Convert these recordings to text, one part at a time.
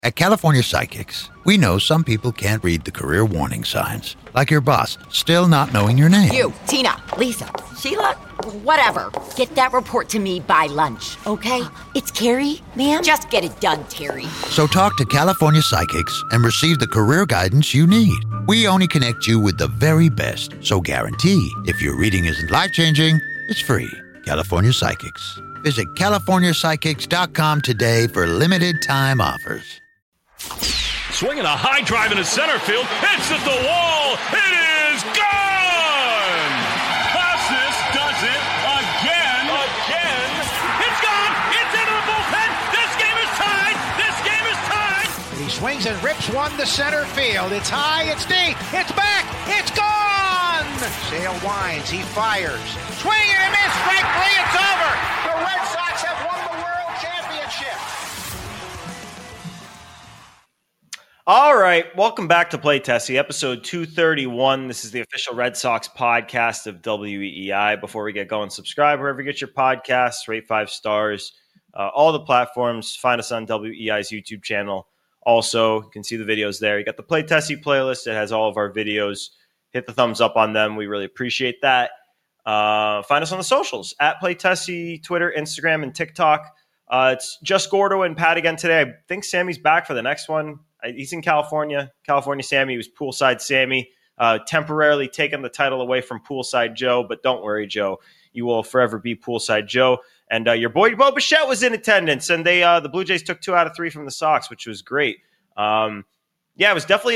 At California Psychics, we know some people can't read the career warning signs, like your boss still not knowing your name. You, Tina, Lisa, Sheila, whatever. Get that report to me by lunch, okay? It's Carrie, ma'am. Just get it done, Terry. So talk to California Psychics and receive the career guidance you need. We only connect you with the very best, so guarantee if your reading isn't life-changing, it's free. California Psychics. Visit CaliforniaPsychics.com today for limited time offers. Swinging a high drive into center field. It's at the wall. It is gone. Costas does it again. It's gone. It's into the bullpen. This game is tied. He swings and rips one to center field. It's high. It's deep. It's back. It's gone. Sale winds. He fires. Swing and a miss. Strike three. It's over. The Red Sox have won the World Championship. All right, welcome back to Play Tessie, episode 231. This is the official Red Sox podcast of WEEI. Before we get going, subscribe wherever you get your podcasts, rate 5 stars, all the platforms. Find us on WEEI's YouTube channel. Also, you can see the videos there. You got the Play Tessie playlist. It has all of our videos. Hit the thumbs up on them. We really appreciate that. Find us on the socials, at Play Tessie, Twitter, Instagram, and TikTok. It's just Gordo and Pat again today. I think Sammy's back for the next one. He's in California. California Sammy. He was Poolside Sammy. Temporarily taking the title away from Poolside Joe. But don't worry, Joe. You will forever be Poolside Joe. And your boy Bo Bichette was in attendance. And they the Blue Jays took 2 out of 3 from the Sox, which was great. It was definitely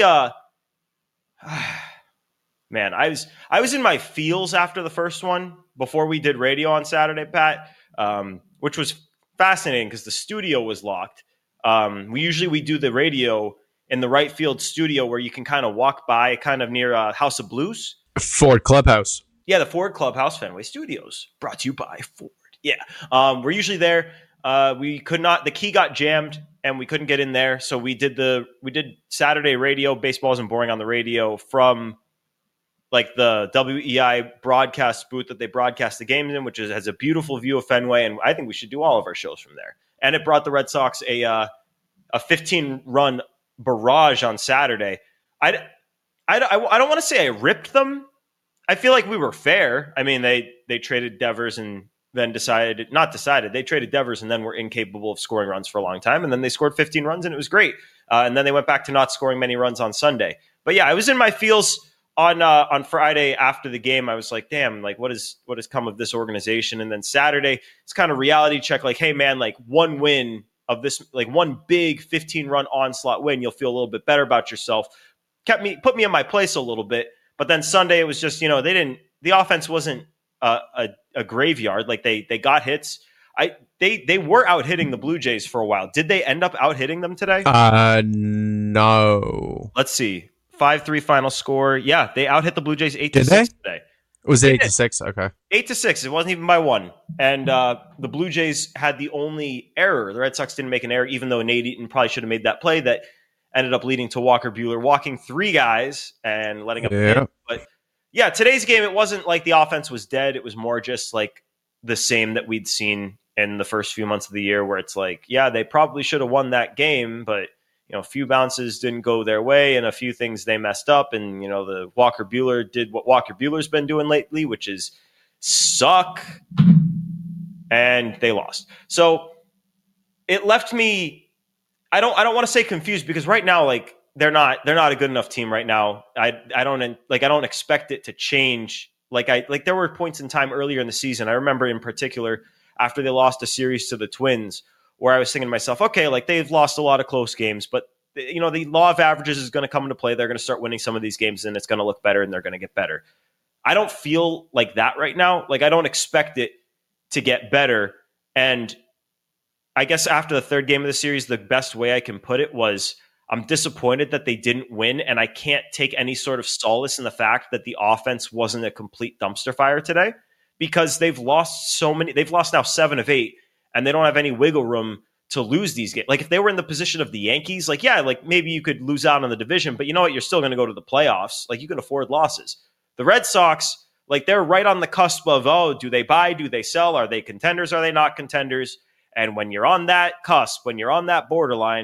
man, I was in my feels after the first one before we did radio on Saturday, Pat, which was fascinating because the studio was locked. We do the radio in the right field studio where you can kind of walk by kind of near House of Blues. Ford Clubhouse. Yeah, the Ford Clubhouse Fenway Studios, brought to you by Ford. Yeah, we're usually there. We could not, the key got jammed and we couldn't get in there. So we did Saturday radio. Baseball isn't boring on the radio from like the WEI broadcast booth that they broadcast the games in, which has a beautiful view of Fenway. And I think we should do all of our shows from there. And it brought the Red Sox a 15-run barrage on Saturday. I don't want to say I ripped them. I feel like we were fair. I mean, they traded Devers and then they traded Devers and then were incapable of scoring runs for a long time. And then they scored 15 runs and it was great. And then they went back to not scoring many runs on Sunday. But yeah, I was in my feels on Friday after the game. I was like, damn, like what has come of this organization? And then Saturday, it's kind of reality check. Like, hey man, like one win of this, like one big 15-run onslaught win, you'll feel a little bit better about yourself. Put me in my place a little bit. But then Sunday, it was just, the offense wasn't a graveyard. Like they got hits. They were out hitting the Blue Jays for a while. Did they end up out hitting them today? No. Let's see. 5-3 final score. Yeah, they out hit the Blue Jays 8-6 today. Was it 8-6? Okay. 8-6. It wasn't even by 1. And the Blue Jays had the only error. The Red Sox didn't make an error, even though Nate Eaton probably should have made that play that ended up leading to Walker Buehler walking 3 guys and letting up a hit. But yeah, today's game, it wasn't like the offense was dead. It was more just like the same that we'd seen in the first few months of the year, where it's like, yeah, they probably should have won that game, but a few bounces didn't go their way and a few things they messed up. And, the Walker Buehler did what Walker Buehler's been doing lately, which is suck. And they lost. So it left me, I don't want to say confused, because right now, like they're not a good enough team right now. I don't expect it to change. Like there were points in time earlier in the season. I remember in particular after they lost a series to the Twins, where I was thinking to myself, okay, like they've lost a lot of close games, but the law of averages is going to come into play. They're going to start winning some of these games and it's going to look better and they're going to get better. I don't feel like that right now. Like I don't expect it to get better. And I guess after the third game of the series, the best way I can put it was I'm disappointed that they didn't win. And I can't take any sort of solace in the fact that the offense wasn't a complete dumpster fire today, because they've lost now 7 of 8. And they don't have any wiggle room to lose these games. Like if they were in the position of the Yankees, like, yeah, like maybe you could lose out on the division, but you know what? You're still going to go to the playoffs. Like you can afford losses. The Red Sox, like they're right on the cusp of, do they buy? Do they sell? Are they contenders? Are they not contenders? And when you're on that cusp, when you're on that borderline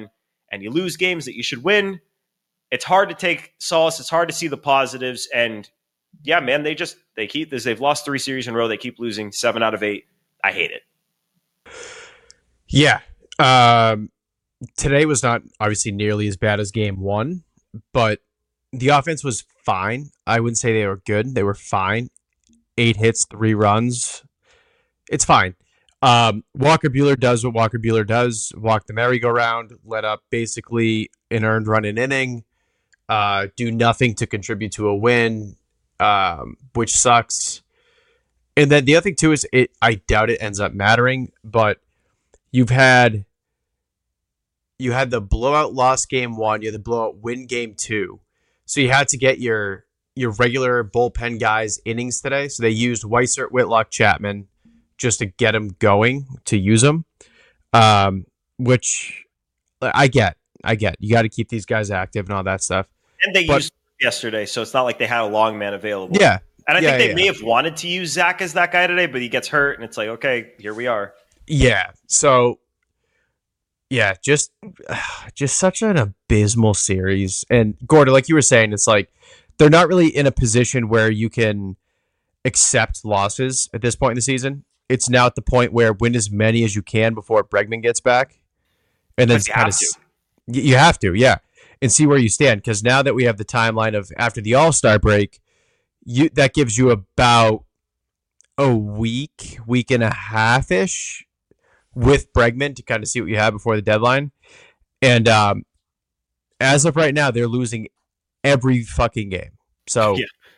and you lose games that you should win, it's hard to take solace. It's hard to see the positives. And yeah, man, they keep this. They've lost 3 series in a row. They keep losing 7 out of 8. I hate it. Yeah. Today was not obviously nearly as bad as game 1, but the offense was fine. I wouldn't say they were good. They were fine. 8 hits, 3 runs. It's fine. Walker Buehler does what Walker Buehler does. Walk the merry-go-round, let up basically an earned run an inning, do nothing to contribute to a win, which sucks. And then the other thing too is I doubt it ends up mattering, but you had the blowout loss game 1, you had the blowout win game 2. So you had to get your regular bullpen guys innings today. So they used Weissert, Whitlock, Chapman just to get them going, to use them, which I get. You got to keep these guys active and all that stuff. And they used yesterday, so it's not like they had a long man available. Yeah. And I think they may have wanted to use Zach as that guy today, but he gets hurt, and it's like, okay, here we are. Yeah. So, yeah, just such an abysmal series. And Gordon, like you were saying, it's like they're not really in a position where you can accept losses at this point in the season. It's now at the point where win as many as you can before Bregman gets back, and then you have to, yeah, and see where you stand. Because now that we have the timeline of after the All-Star break, that gives you about a week and a half ish with Bregman to kind of see what you have before the deadline. And as of right now, they're losing every fucking game. So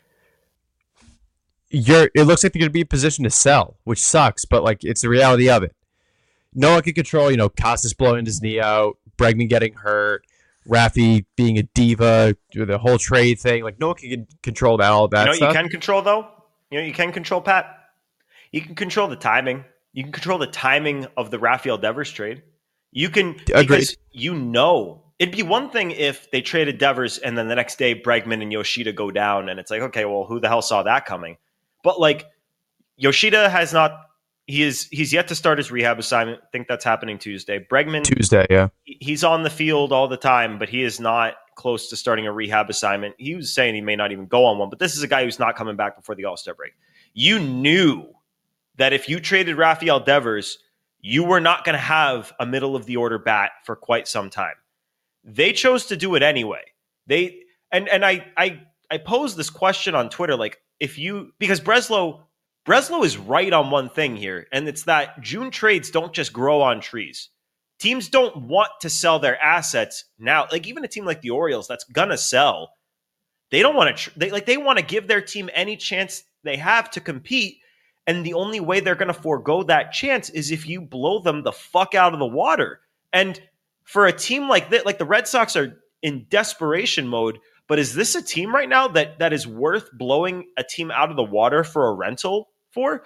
it looks like they're going to be in position to sell, which sucks, but like it's the reality of it. No one can control, Costas blowing his knee out, Bregman getting hurt, Rafi being a diva, the whole trade thing. Like no one can control all that stuff. You can control though. You can control, Pat. You can control the timing. You can control the timing of the Rafael Devers trade. You can, because it'd be one thing if they traded Devers and then the next day Bregman and Yoshida go down and it's like, okay, well, who the hell saw that coming? But like Yoshida has not, he's yet to start his rehab assignment. I think that's happening Tuesday. Bregman, yeah. He's on the field all the time, but he is not close to starting a rehab assignment. He was saying he may not even go on one, but this is a guy who's not coming back before the All-Star break. You knew that if you traded Rafael Devers, you were not going to have a middle of the order bat for quite some time. They chose to do it anyway. I posed this question on Twitter, like because Breslow is right on one thing here, and it's that June trades don't just grow on trees. Teams don't want to sell their assets now. Like even a team like the Orioles that's gonna sell, they don't want to. They want to give their team any chance they have to compete. And the only way they're going to forego that chance is if you blow them the fuck out of the water. And for a team like that, like the Red Sox are in desperation mode, but is this a team right now that is worth blowing a team out of the water for a rental for?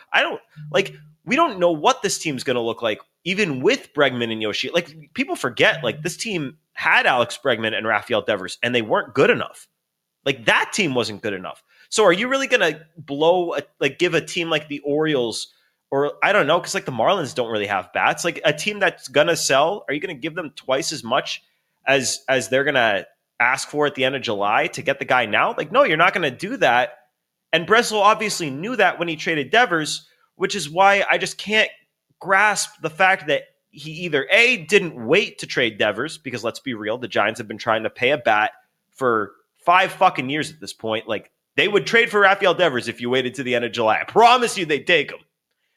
We don't know what this team's going to look like, even with Bregman and Yoshida. Like people forget, like this team had Alex Bregman and Rafael Devers, and they weren't good enough. Like that team wasn't good enough. So are you really going to give a team like the Orioles, or I don't know, because like the Marlins don't really have bats, like a team that's going to sell, are you going to give them twice as much as they're going to ask for at the end of July to get the guy now? Like, no, you're not going to do that. And Breslow obviously knew that when he traded Devers, which is why I just can't grasp the fact that he either A, didn't wait to trade Devers, because let's be real, the Giants have been trying to pay a bat for 5 fucking years at this point. Like, they would trade for Rafael Devers if you waited to the end of July. I promise you they'd take him.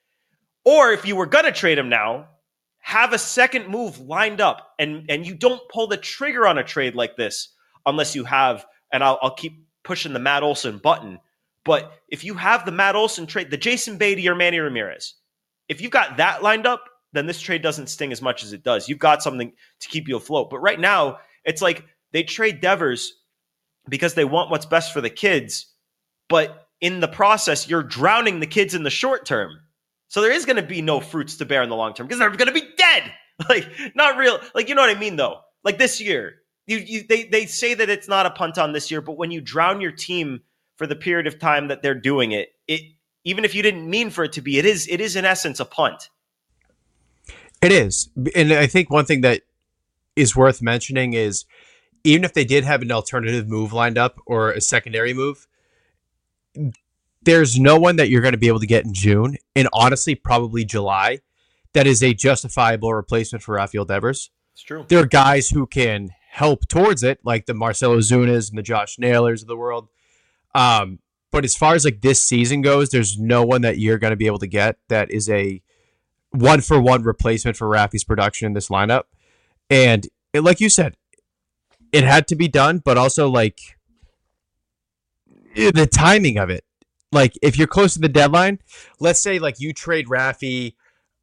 Or if you were going to trade him now, have a second move lined up, and you don't pull the trigger on a trade like this unless you have, and I'll keep pushing the Matt Olson button, but if you have the Matt Olson trade, the Jason Beatty or Manny Ramirez, if you've got that lined up, then this trade doesn't sting as much as it does. You've got something to keep you afloat. But right now, it's like they trade Devers because they want what's best for the kids, but in the process, you're drowning the kids in the short term. So there is going to be no fruits to bear in the long term because they're going to be dead. Like, not real. Like, you know what I mean, though? Like this year, they say that it's not a punt on this year, but when you drown your team for the period of time that they're doing it, even if you didn't mean for it to be, it is in essence a punt. It is. And I think one thing that is worth mentioning is even if they did have an alternative move lined up or a secondary move, there's no one that you're going to be able to get in June, and honestly, probably July, that is a justifiable replacement for Rafael Devers. It's true. There are guys who can help towards it, like the Marcelo Zunas and the Josh Naylors of the world. But as far as like this season goes, there's no one that you're going to be able to get that is a one-for-one replacement for Rafi's production in this lineup. And like you said, it had to be done, but also like the timing of it. Like if you're close to the deadline, let's say like you trade Rafi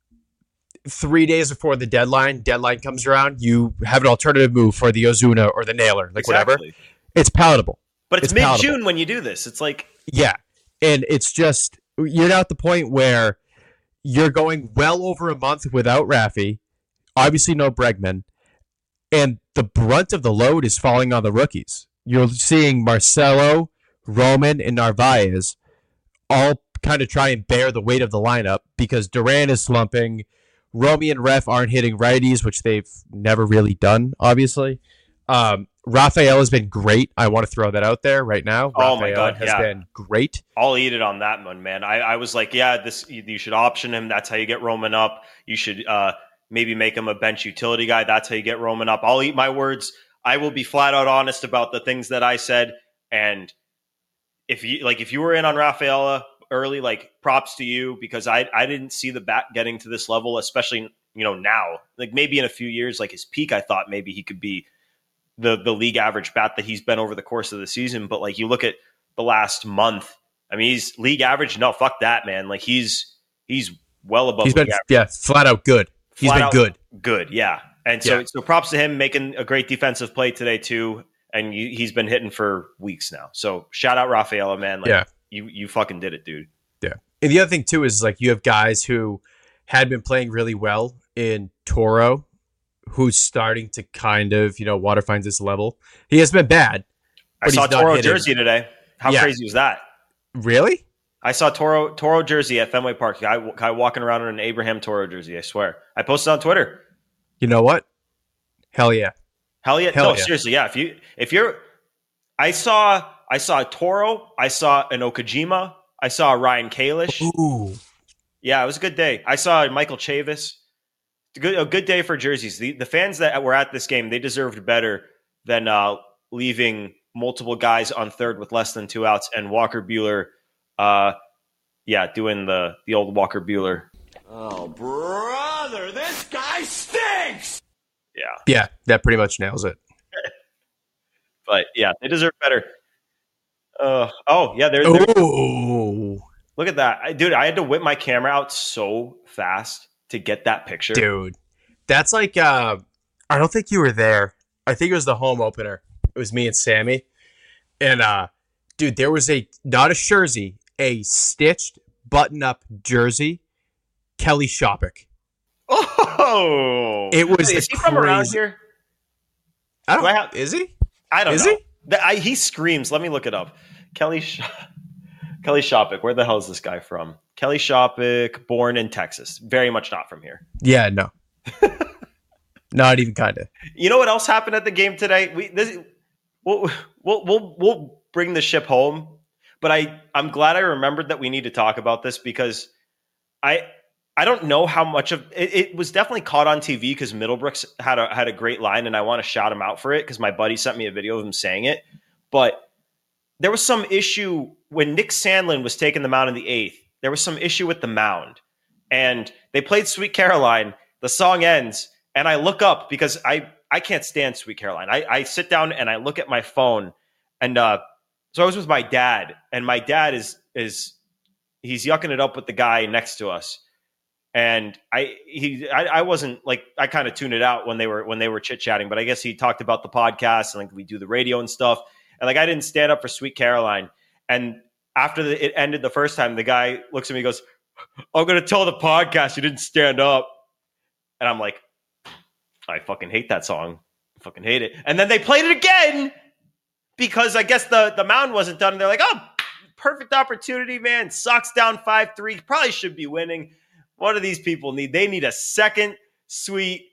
3 days before the deadline comes around, you have an alternative move for the Ozuna or the Naylor, like whatever. It's palatable. But it's mid-June when you do this. It's like... Yeah. And it's just, you're now at the point where you're going well over a month without Rafi, obviously no Bregman, and the brunt of the load is falling on the rookies. You're seeing Marcelo, Roman, and Narvaez all kind of try and bear the weight of the lineup because Duran is slumping, Romy and Ref aren't hitting righties, which they've never really done, obviously. Rafael has been great. I want to throw that out there right now. Oh my God, has been great. I'll eat it on that one, man. I was like, yeah, you should option him. That's how you get Roman up. You should maybe make him a bench utility guy. That's how you get Roman up. I'll eat my words. I will be flat out honest about the things that I said. And if you were in on Rafaela early, like props to you, because I didn't see the bat getting to this level, especially now. Like maybe in a few years, like his peak, I thought maybe he could be the league average bat that he's been over the course of the season. But like you look at the last month, I mean, he's league average. No, fuck that, man. Like he's well above. He's been flat out good. He's been good. Good, yeah. And so props to him making a great defensive play today too. And he's been hitting for weeks now. So shout out Rafaela, man. Like, you fucking did it, dude. Yeah. And the other thing too is like you have guys who had been playing really well in Toro, who's starting to kind of, water finds his level. He has been bad. I saw Toro jersey today. How crazy was that? Really? I saw Toro jersey at Fenway Park. Guy walking around in an Abraham Toro jersey, I swear. I posted on Twitter. You know what? Hell yeah. Seriously, yeah. If you're I saw Toro, I saw an Okajima, I saw Ryan Kalish. Ooh. Yeah, it was a good day. I saw Michael Chavis. A good day for jerseys. The fans that were at this game, they deserved better than leaving multiple guys on third with less than 2 outs and Walker Buehler, doing the old Walker Buehler. Oh, brother, this guy stinks! Yeah, that pretty much nails it. But yeah, they deserve better. Look at that. Dude, I had to whip my camera out so fast to get that picture. Dude, that's like, I don't think you were there. I think it was the home opener. It was me and Sammy. And, dude, there was not a jersey, a stitched button-up jersey, Kelly Shopik. Oh! It was Is he from around here? Is he? I don't know. Is he? He screams. Let me look it up. Kelly Shopik. Where the hell is this guy from? Kelly Shopik, born in Texas. Very much not from here. Yeah, no. Not even kind of. You know what else happened at the game today? We'll bring the ship home. But I'm glad I remembered that we need to talk about this because I don't know how much of it was definitely caught on TV because Middlebrooks had a great line, and I want to shout him out for it because my buddy sent me a video of him saying it. But there was some issue when Nick Sandlin was taking the mound in the 8th. There was some issue with the mound, and they played Sweet Caroline. The song ends, and I look up because I can't stand Sweet Caroline. I sit down and I look at my phone, and so I was with my dad, and my dad is he's yucking it up with the guy next to us. And I wasn't like, I kind of tuned it out when they were chit chatting, but I guess he talked about the podcast and like we do the radio and stuff. And like, I didn't stand up for Sweet Caroline. And after it ended the first time, the guy looks at me and goes, I'm going to tell the podcast you didn't stand up. And I'm like, I fucking hate that song. I fucking hate it. And then they played it again because I guess the mound wasn't done. And they're like, oh, perfect opportunity, man. Sox down 5-3. Probably should be winning. What do these people need? They need a second Sweet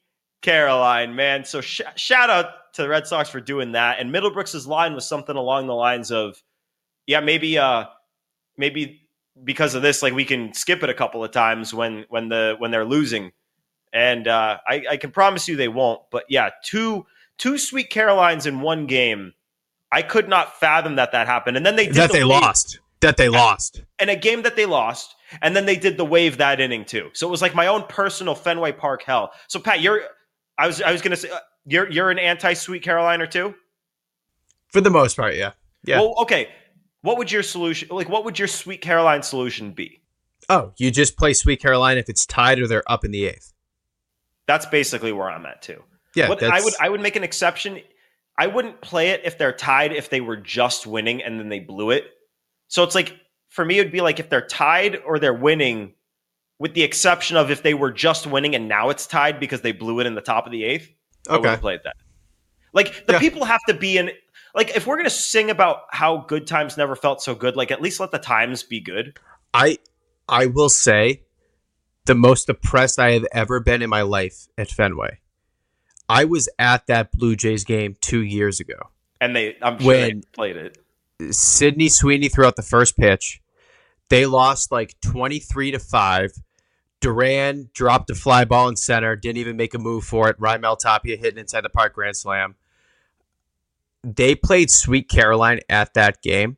Caroline, man. So shout out to the Red Sox for doing that. And Middlebrooks' line was something along the lines of, yeah, maybe because of this, like we can skip it a couple of times when they're losing. And I can promise you they won't. But yeah, two Sweet Carolines in one game. I could not fathom that happened. And then they did lost. And a game that they lost. And then they did the wave that inning too. So it was like my own personal Fenway Park hell. So Pat, I was going to say you're an anti-Sweet Carolina too? For the most part, yeah. Yeah. Well, okay. What would your solution, like what would your Sweet Caroline solution be? Oh, you just play Sweet Caroline if it's tied or they're up in the 8th. That's basically where I'm at too. Yeah. I would make an exception. I wouldn't play it if they're tied, if they were just winning and then they blew it. So it's like, for me, it would be like if they're tied or they're winning, with the exception of if they were just winning and now it's tied because they blew it in the top of the 8th. I would have played that. Like the people have to be in, like if we're going to sing about how good times never felt so good, like at least let the times be good. I will say the most depressed I have ever been in my life at Fenway. I was at that Blue Jays game 2 years ago. And I'm sure they played it. Sidney Sweeney threw out the first pitch. They lost like 23-5. Duran dropped a fly ball in center, didn't even make a move for it. Raimel Tapia hitting inside the park grand slam. They played Sweet Caroline at that game.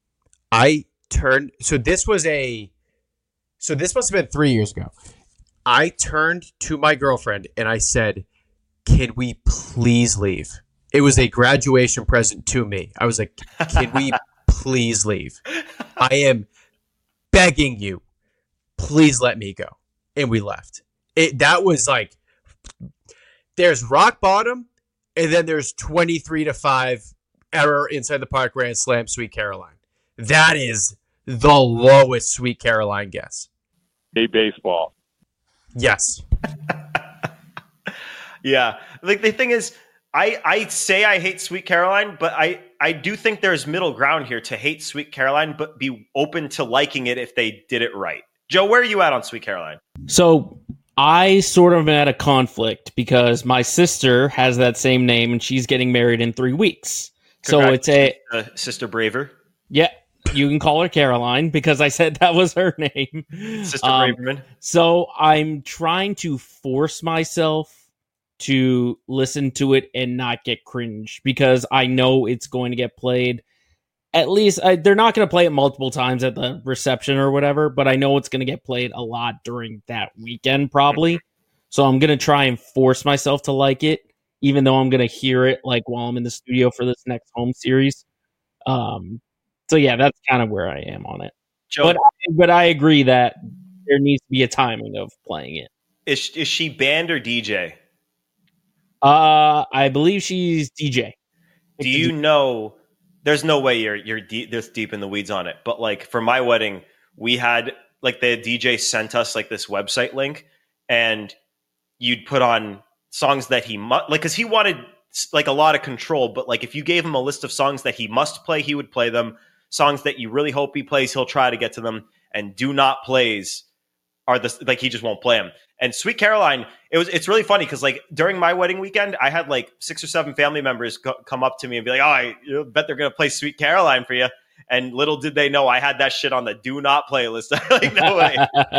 So this must have been 3 years ago. I turned to my girlfriend and I said, "Can we please leave?" It was a graduation present to me. I was like, "Can we please leave? I am begging you. Please let me go." And we left. That was like, there's rock bottom, and then there's 23-5 error inside the park grand slam Sweet Caroline. That is the lowest Sweet Caroline guess. Hey, baseball. Yes. Yeah. Like the thing is, I say I hate Sweet Caroline, but I do think there's middle ground here to hate Sweet Caroline, but be open to liking it if they did it right. Joe, where are you at on Sweet Caroline? So I sort of am at a conflict because my sister has that same name and she's getting married in 3 weeks. So it's Sister Braver. Yeah, you can call her Caroline because I said that was her name. Sister Braverman. So I'm trying to force myself to listen to it and not get cringe because I know it's going to get played. At least they're not going to play it multiple times at the reception or whatever, but I know it's going to get played a lot during that weekend probably. So I'm going to try and force myself to like it, even though I'm going to hear it like while I'm in the studio for this next home series. So yeah, that's kind of where I am on it. Joe, but I agree that there needs to be a timing of playing it. Is she band or DJ? I believe she's DJ. Do you know? There's no way you're this deep in the weeds on it, but like for my wedding, we had like the DJ sent us like this website link, and you'd put on songs that he must like because he wanted like a lot of control. But like if you gave him a list of songs that he must play, he would play them. Songs that you really hope he plays, he'll try to get to them, and do not plays are like he just won't play them. And Sweet Caroline, it's really funny because like during my wedding weekend, I had like 6 or 7 family members come up to me and be like, "Oh, I bet they're gonna play Sweet Caroline for you." And little did they know I had that shit on the do not play list. Like no way.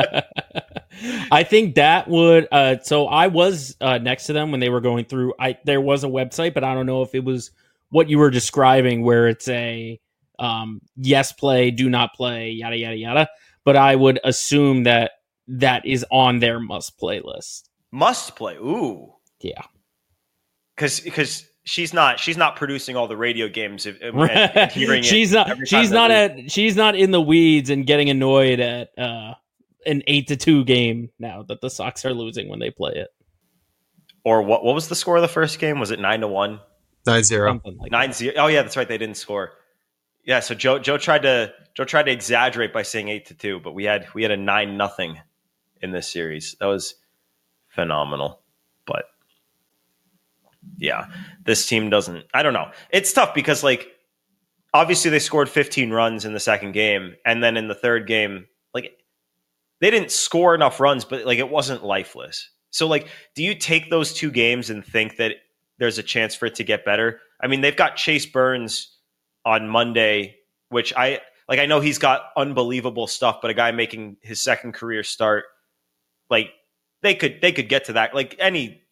I think that would. So I was next to them when they were going through. There was a website, but I don't know if it was what you were describing, where it's a yes play, do not play, yada yada yada. But I would assume that is on their must play list. Must play. Ooh. Yeah. Because she's not producing all the radio games and hearing she's not in the weeds and getting annoyed at an 8-2 game now that the Sox are losing when they play it. Or what was the score of the first game? Was it 9-1? 9-0. Like 9-0. Oh yeah, that's right. They didn't score. Yeah, so Joe tried to exaggerate by saying 8-2, but we had a 9-0 in this series. That was phenomenal. But yeah, this team doesn't. I don't know. It's tough because like obviously they scored 15 runs in the second game, and then in the third game, like they didn't score enough runs, but like it wasn't lifeless. So, like, do you take those 2 games and think that there's a chance for it to get better? I mean, they've got Chase Burns on Monday, which I know he's got unbelievable stuff, but a guy making his second career start, like, they could get to that. Like,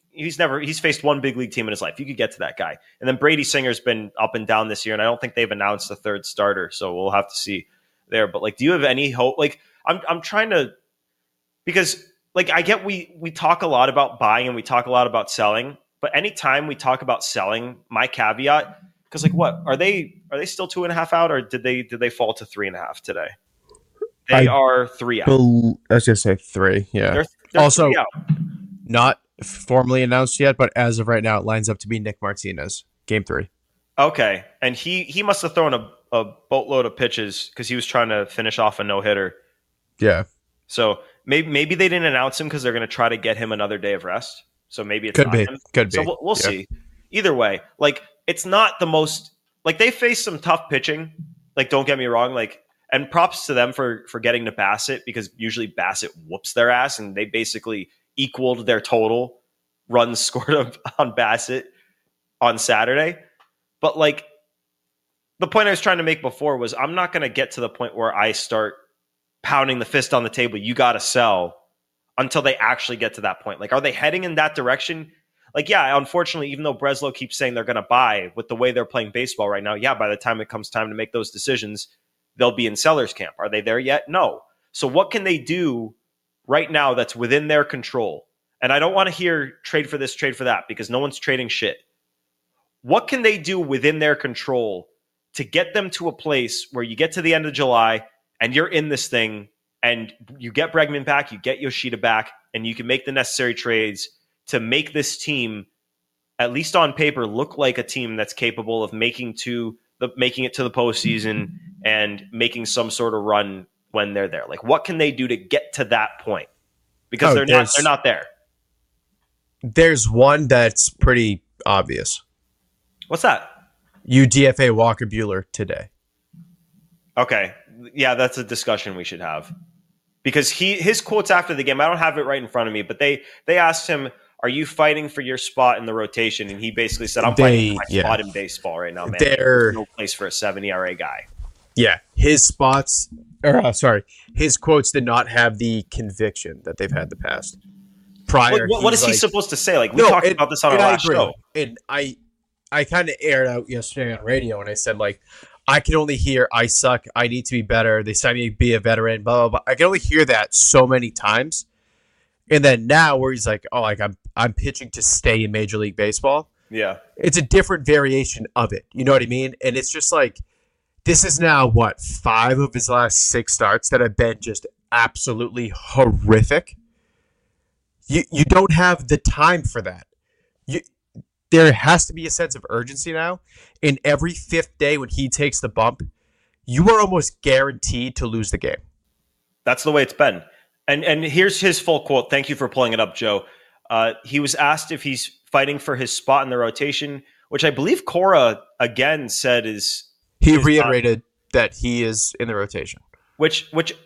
he's faced one big league team in his life. You could get to that guy. And then Brady Singer's been up and down this year, and I don't think they've announced a third starter, so we'll have to see there. But, like, do you have any hope? Like, I'm trying to, because, like, I get we talk a lot about buying and we talk a lot about selling, but anytime we talk about selling, my caveat, because, like, what are they still 2.5 out, or did they fall to 3.5 today? They are 3 out. I was gonna say 3. Yeah. They're also 3 out. Not formally announced yet, but as of right now, it lines up to be Nick Martinez, game 3. Okay, and he must have thrown a boatload of pitches because he was trying to finish off a no-hitter. Yeah. So maybe they didn't announce him because they're going to try to get him another day of rest. So maybe it's could not be him. could be. So we'll see. Either way, like, it's not the most, like, they faced some tough pitching. Like, don't get me wrong. Like, and props to them for getting to Bassett, because usually Bassett whoops their ass, and they basically equaled their total runs scored on Bassett on Saturday. But, like, the point I was trying to make before was, I'm not going to get to the point where I start pounding the fist on the table, you got to sell, until they actually get to that point. Like, are they heading in that direction? Like, yeah, unfortunately, even though Breslow keeps saying they're going to buy, with the way they're playing baseball right now, yeah, by the time it comes time to make those decisions, they'll be in seller's camp. Are they there yet? No. So what can they do right now that's within their control? And I don't want to hear trade for this, trade for that, because no one's trading shit. What can they do within their control to get them to a place where you get to the end of July and you're in this thing, and you get Bregman back, you get Yoshida back, and you can make the necessary trades to make this team, at least on paper, look like a team that's capable of making it to the postseason and making some sort of run when they're there? Like, what can they do to get to that point? Because they're not there. There's one that's pretty obvious. What's that? You DFA Walker Buehler today. Okay. Yeah, that's a discussion we should have. Because his quotes after the game, I don't have it right in front of me, but they asked him, are you fighting for your spot in the rotation? And he basically said, I'm fighting for my spot in baseball right now, man. There's no place for a 7 ERA guy. Yeah, his quotes did not have the conviction that they've had the past. Prior, what is he supposed to say? Like, we talked about this on our last show. And I kind of aired out yesterday on radio, and I said, like, I can only hear, I suck, I need to be better, they signed me to be a veteran, blah, blah, blah. I can only hear that so many times. And then now where he's like, oh, like, I'm pitching to stay in Major League Baseball. Yeah. It's a different variation of it. You know what I mean? And it's just like, this is now, 5 of his last 6 starts that have been just absolutely horrific. You don't have the time for that. There has to be a sense of urgency now. And every 5th day when he takes the bump, you are almost guaranteed to lose the game. That's the way it's been. And here's his full quote. Thank you for pulling it up, Joe. He was asked if he's fighting for his spot in the rotation, which I believe Cora again said is... He reiterated that he is in the rotation. Which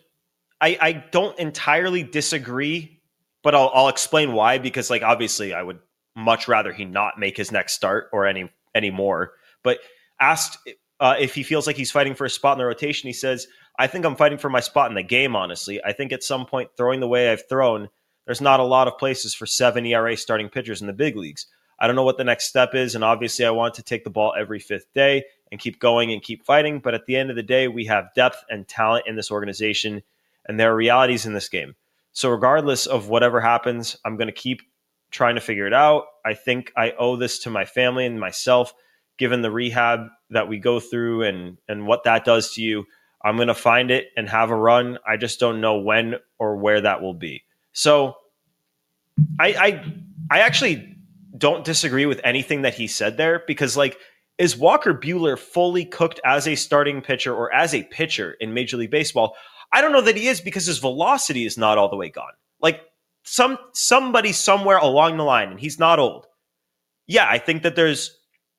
I don't entirely disagree, but I'll explain why. Because, like, obviously I would much rather he not make his next start or any more. But asked if he feels like he's fighting for a spot in the rotation, he says, I think I'm fighting for my spot in the game, honestly. I think at some point, throwing the way I've thrown, there's not a lot of places for 7 ERA starting pitchers in the big leagues. I don't know what the next step is, and obviously I want to take the ball every 5th day and keep going and keep fighting, but at the end of the day, we have depth and talent in this organization, and there are realities in this game. So regardless of whatever happens, I'm going to keep trying to figure it out. I think I owe this to my family and myself, given the rehab that we go through and what that does to you. I'm going to find it and have a run. I just don't know when or where that will be. So I actually don't disagree with anything that he said there, because, like, is Walker Buehler fully cooked as a starting pitcher or as a pitcher in Major League Baseball? I don't know that he is, because his velocity is not all the way gone. Like, somebody somewhere along the line, and he's not old. Yeah, I think that there's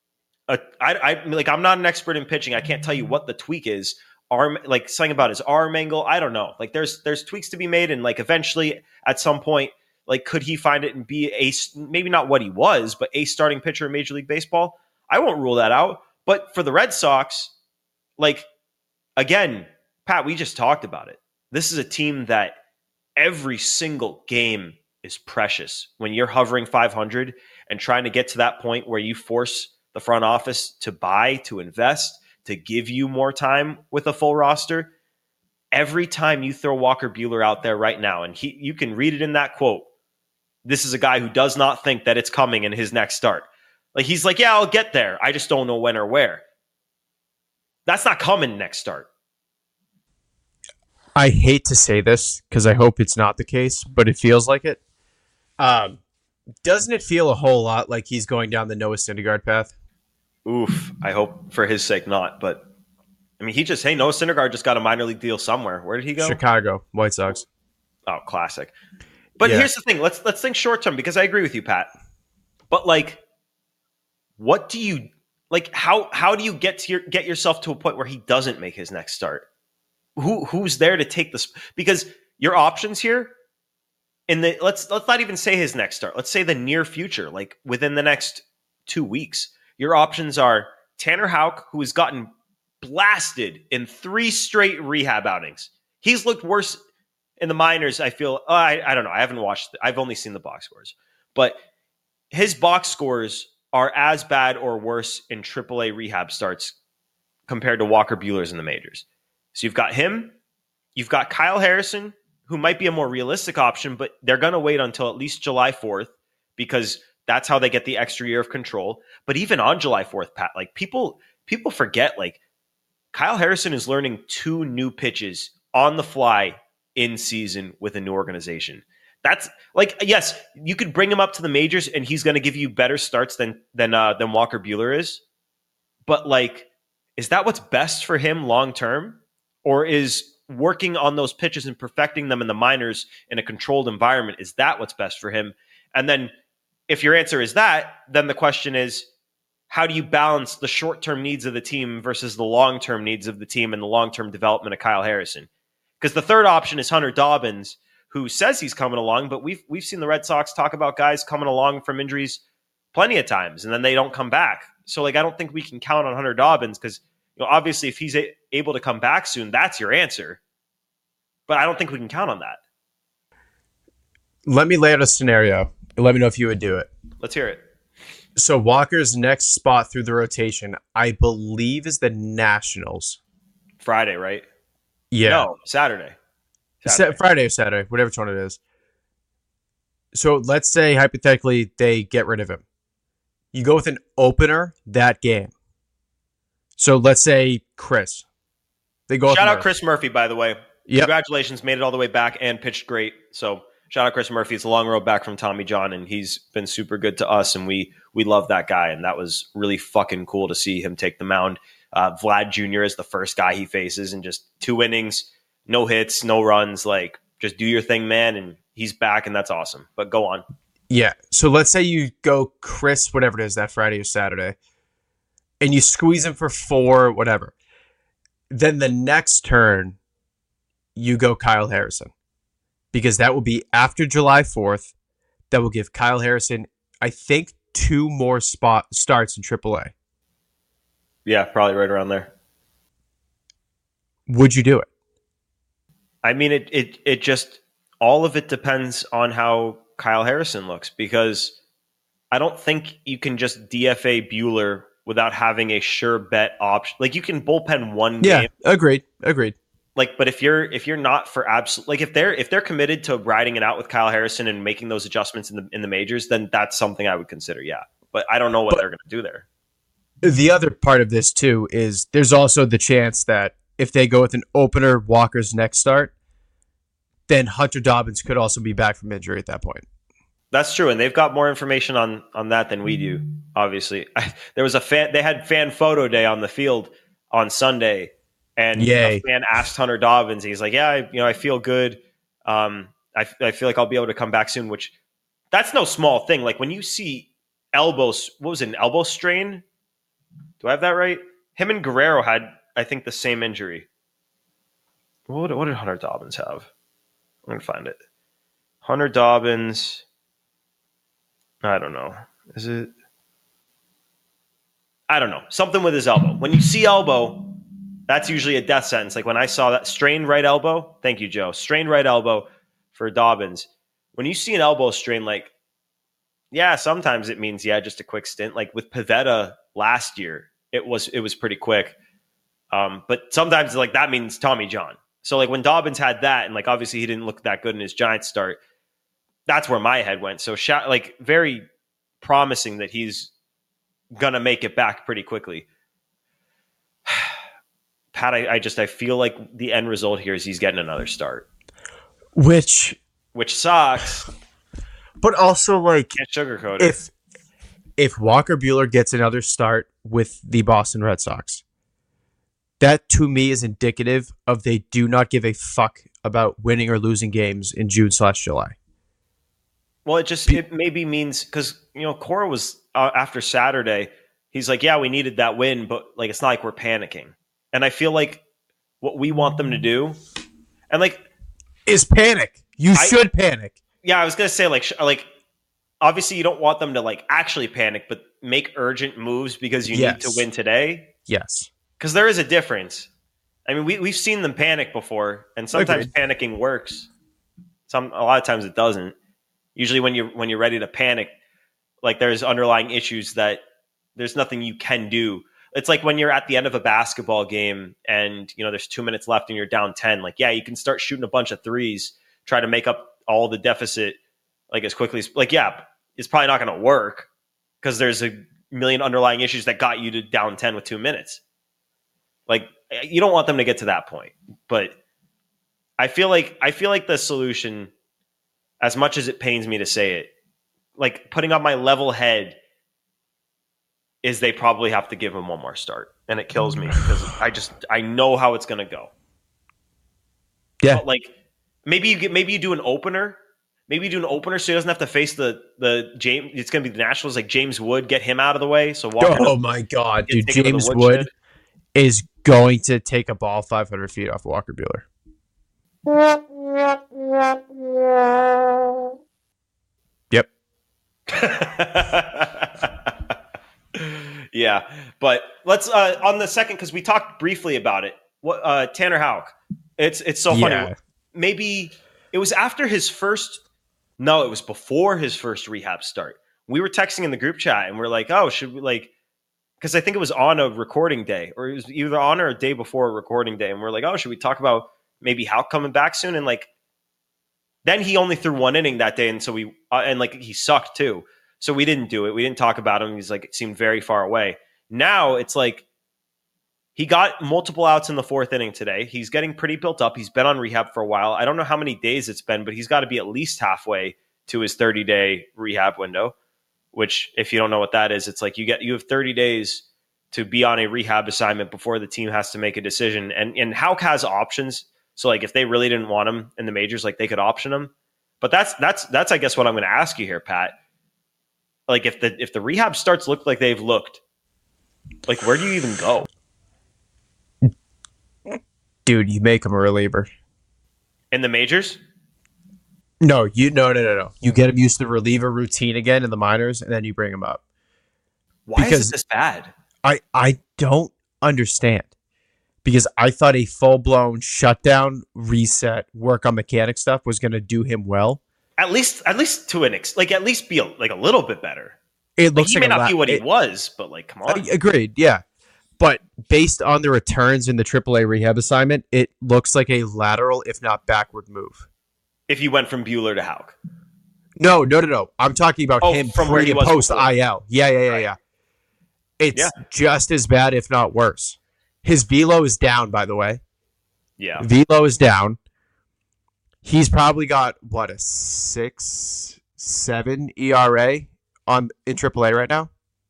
I'm not an expert in pitching. I can't tell you what the tweak is. Like, something about his arm angle, I don't know. Like, there's tweaks to be made, and, like, eventually at some point Like, could he find it and be maybe not what he was, but a starting pitcher in Major League Baseball? I won't rule that out. But for the Red Sox, like, again, Pat, we just talked about it. This is a team that every single game is precious. When you're hovering 500 and trying to get to that point where you force the front office to buy, to invest, to give you more time with a full roster, every time you throw Walker Buehler out there right now, and you can read it in that quote, this is a guy who does not think that it's coming in his next start. Like, he's like, yeah, I'll get there. I just don't know when or where. That's not coming next start. I hate to say this because I hope it's not the case, but it feels like it. Doesn't it feel a whole lot like he's going down the Noah Syndergaard path? Oof. I hope for his sake not. But, I mean, Noah Syndergaard just got a minor league deal somewhere. Where did he go? Chicago, White Sox. Oh, classic. But here's the thing. Let's think short term, because I agree with you, Pat. But, like, what do you like? How do you get yourself to a point where he doesn't make his next start? Who's there to take this? Because your options here in the let's not even say his next start. Let's say the near future, like within the next 2 weeks. Your options are Tanner Houck, who has gotten blasted in 3 straight rehab outings. He's looked worse in the minors. I feel I don't know. I haven't watched. I've only seen the box scores, but his box scores are as bad or worse in AAA rehab starts compared to Walker Buehler's in the majors. So you've got him, you've got Kyle Harrison, who might be a more realistic option, but they're going to wait until at least July 4th because that's how they get the extra year of control. But even on July 4th, Pat, like people forget, like, Kyle Harrison is learning 2 new pitches on the fly in season with a new organization. That's like, yes, you could bring him up to the majors and he's going to give you better starts than Walker Buehler is. But, like, is that what's best for him long term? Or is working on those pitches and perfecting them in the minors in a controlled environment, is that what's best for him? And then if your answer is that, then the question is, how do you balance the short-term needs of the team versus the long-term needs of the team and the long-term development of Kyle Harrison? Because the third option is Hunter Dobbins, who says he's coming along, but we've seen the Red Sox talk about guys coming along from injuries plenty of times, and then they don't come back. So, like, I don't think we can count on Hunter Dobbins because, you know, obviously if he's able to come back soon, that's your answer. But I don't think we can count on that. Let me lay out a scenario. Let me know if you would do it. Let's hear it. So Walker's next spot through the rotation, I believe, is the Nationals. Friday, right? Yeah. No, Saturday. Friday or Saturday, whatever one it is. So let's say, hypothetically, they get rid of him. You go with an opener that game. So let's say Chris. They go. Shout out Chris Murphy, by the way. Yep. Congratulations, made it all the way back and pitched great. So shout out Chris Murphy. It's a long road back from Tommy John, and he's been super good to us, and we love that guy, and that was really fucking cool to see him take the mound. Vlad Jr. is the first guy he faces, and just 2 innings, no hits, no runs. Like, just do your thing, man, and he's back, and that's awesome. But go on. Yeah. So let's say you go Chris, whatever it is, that Friday or Saturday, and you squeeze him for 4, whatever. Then the next turn, you go Kyle Harrison. Because that will be after July 4th. That will give Kyle Harrison, I think, 2 more starts in AAA. Yeah, probably right around there. Would you do it? I mean, it just, all of it depends on how Kyle Harrison looks, because I don't think you can just DFA Buehler without having a sure bet option. Like, you can bullpen one game. Yeah, agreed. Like, but if you're not for absolute, like, if they're committed to riding it out with Kyle Harrison and making those adjustments in the majors, then that's something I would consider. Yeah, but I don't know what they're going to do there. The other part of this too is there's also the chance that if they go with an opener, Walker's next start, then Hunter Dobbins could also be back from injury at that point. That's true, and they've got more information on that than we do. Obviously, there was they had fan photo day on the field on Sunday. And a fan asked Hunter Dobbins, he's like, yeah, I feel good. I feel like I'll be able to come back soon, which that's no small thing. Like, when you see elbows, what was it, an elbow strain? Do I have that right? Him and Guerrero had, I think, the same injury. What did Hunter Dobbins have? I'm going to find it. Hunter Dobbins. I don't know. Is it? I don't know. Something with his elbow. When you see elbow, that's usually a death sentence. Like when I saw that strained right elbow. Thank you, Joe. Strained right elbow for Dobbins. When you see an elbow strain, like, yeah, sometimes it means, just a quick stint. Like with Pivetta last year, it was pretty quick. But sometimes like that means Tommy John. So like when Dobbins had that, and like obviously he didn't look that good in his Giants start, that's where my head went. So like very promising that he's gonna make it back pretty quickly. Pat, I feel like the end result here is he's getting another start, which sucks. But also, like, can't sugarcoat it. If Walker Buehler gets another start with the Boston Red Sox, that to me is indicative of they do not give a fuck about winning or losing games in June/July. Well, it maybe means because Cora was after Saturday. He's like, yeah, we needed that win, but like it's not like we're panicking. And I feel like what we want them to do, and like, is panic. You should panic. Yeah, I was gonna say like obviously you don't want them to like actually panic, but make urgent moves because you need to win today. Yes, because there is a difference. I mean, we've seen them panic before, and sometimes panicking works. A lot of times it doesn't. Usually when you're ready to panic, like there's underlying issues that there's nothing you can do. It's like when you're at the end of a basketball game and there's 2 minutes left and you're down 10. Like, yeah, you can start shooting a bunch of threes, try to make up all the deficit like as quickly as it's probably not going to work because there's a million underlying issues that got you to down 10 with 2 minutes. Like, you don't want them to get to that point. But I feel like the solution, as much as it pains me to say it, like putting on my level head, is they probably have to give him one more start. And it kills me because I know how it's going to go. Yeah. But like maybe you do an opener. Maybe you do an opener so he doesn't have to face the James. It's going to be the Nationals, like James Wood, get him out of the way. So oh my God, dude, James Wood is going to take a ball 500 feet off Walker Buehler. Yep. Yeah, but let's on the second, because we talked briefly about it. What Tanner Houck? It's so funny. Yeah. Maybe it was after his first. No, it was before his first rehab start. We were texting in the group chat and we're like, "Oh, should we like?" Because I think it was on a recording day, or it was either on or a day before a recording day, and we're like, "Oh, should we talk about maybe Houck coming back soon?" And like, then he only threw one inning that day, and so we and like he sucked too. So we didn't do it. We didn't talk about him. He's like, it seemed very far away. Now it's like he got multiple outs in the fourth inning today. He's getting pretty built up. He's been on rehab for a while. I don't know how many days it's been, but he's got to be at least halfway to his 30-day rehab window, which if you don't know what that is, it's like you have 30 days to be on a rehab assignment before the team has to make a decision. And Houck has options. So like if they really didn't want him in the majors, like they could option him. But that's I guess what I'm going to ask you here, Pat. Like if the rehab starts look like they've looked, like where do you even go? Dude, you make him a reliever. In the majors? No. You get him used to the reliever routine again in the minors, and then you bring him up. Why is it this bad? I don't understand. Because I thought a full-blown shutdown, reset, work on mechanic stuff was going to do him well. At least to an at least be a little bit better. It looks he may not be what he was, but like, come on. Agreed, yeah. But based on the returns in the AAA rehab assignment, it looks like a lateral, if not backward move. If you went from Buehler to Houck. No. I'm talking about him from where he was post before. IL. Yeah. It's just as bad, if not worse. His velo is down, by the way. Yeah. Velo is down. He's probably got, a 6.7 ERA in AAA right now?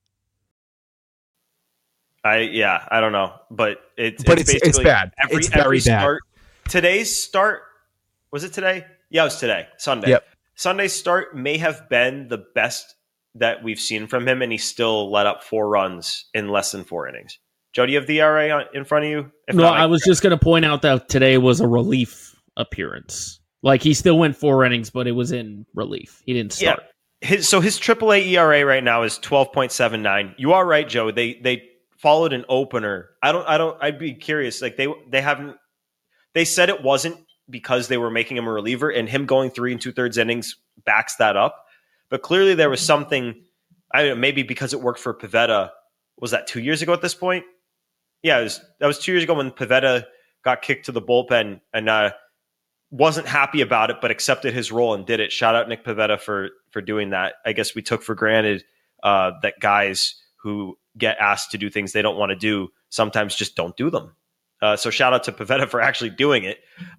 I don't know. But it's bad. It's very bad. Today's start, was it today? Yeah, it was today, Sunday. Yep. Sunday's start may have been the best that we've seen from him, and he still let up 4 runs in less than 4 innings. Joe, do you have the ERA in front of you? I was just going to point out that today was a relief appearance. Like, he still went 4 innings, but it was in relief. He didn't start. Yeah. His AAA ERA right now is 12.79. You are right, Joe. They followed an opener. I'd be curious. Like, they said it wasn't because they were making him a reliever, and him going 3 2/3 innings backs that up. But clearly there was something, I don't know, maybe because it worked for Pivetta. Was that 2 years ago at this point? Yeah, that was 2 years ago when Pivetta got kicked to the bullpen and wasn't happy about it, but accepted his role and did it. Shout out Nick Pivetta for doing that. I guess we took for granted that guys who get asked to do things they don't want to do sometimes just don't do them. So shout out to Pivetta for actually doing it.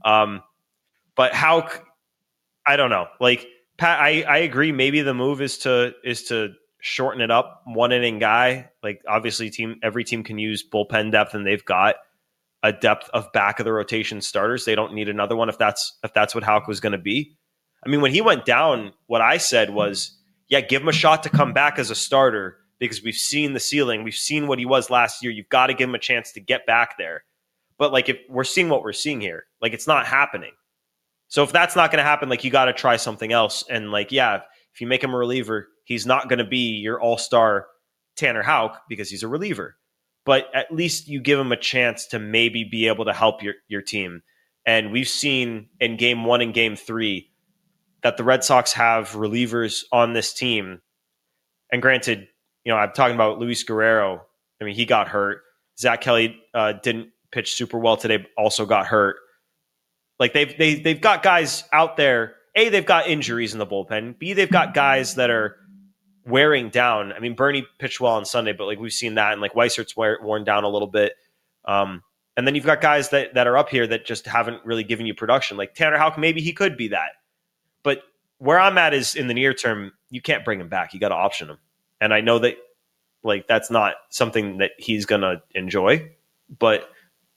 But how? I don't know. Like, Pat, I agree. Maybe the move is to shorten it up, 1 inning guy. Like, obviously, every team can use bullpen depth, and they've got a depth of back of the rotation starters. They don't need another one if that's what Houck was going to be. I mean, when he went down, what I said was, yeah, give him a shot to come back as a starter because we've seen the ceiling. We've seen what he was last year. You've got to give him a chance to get back there. But like, if we're seeing what we're seeing here, like, it's not happening. So if that's not going to happen, like, you got to try something else. And like, yeah, if you make him a reliever, he's not going to be your all-star Tanner Houck because he's a reliever. But at least you give him a chance to maybe be able to help your team. And we've seen in Game 1 and Game 3 that the Red Sox have relievers on this team. And granted, I'm talking about Luis Guerrero. I mean, he got hurt. Zach Kelly didn't pitch super well today, also got hurt. Like, they've got guys out there. A, they've got injuries in the bullpen. B, they've got guys that are wearing down. I mean, Bernie pitched well on Sunday, but like, we've seen that, and like Weisert's worn down a little bit. And then you've got guys that are up here that just haven't really given you production. Like Tanner Houck, maybe he could be that. But where I'm at is in the near term, you can't bring him back. You got to option him. And I know that like that's not something that he's going to enjoy, but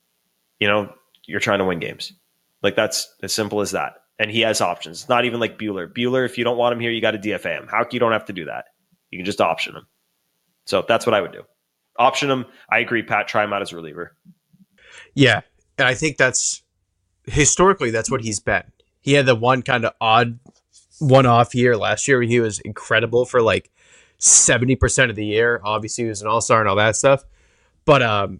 you're trying to win games. Like, that's as simple as that. And he has options. It's not even like Buehler. Buehler, if you don't want him here, you got to DFA him. Houck, you don't have to do that. You can just option him. So that's what I would do. Option him. I agree, Pat. Try him out as a reliever. Yeah. And I think historically, that's what he's been. He had the one kind of odd one-off year last year where he was incredible for like 70% of the year. Obviously, he was an all-star and all that stuff. But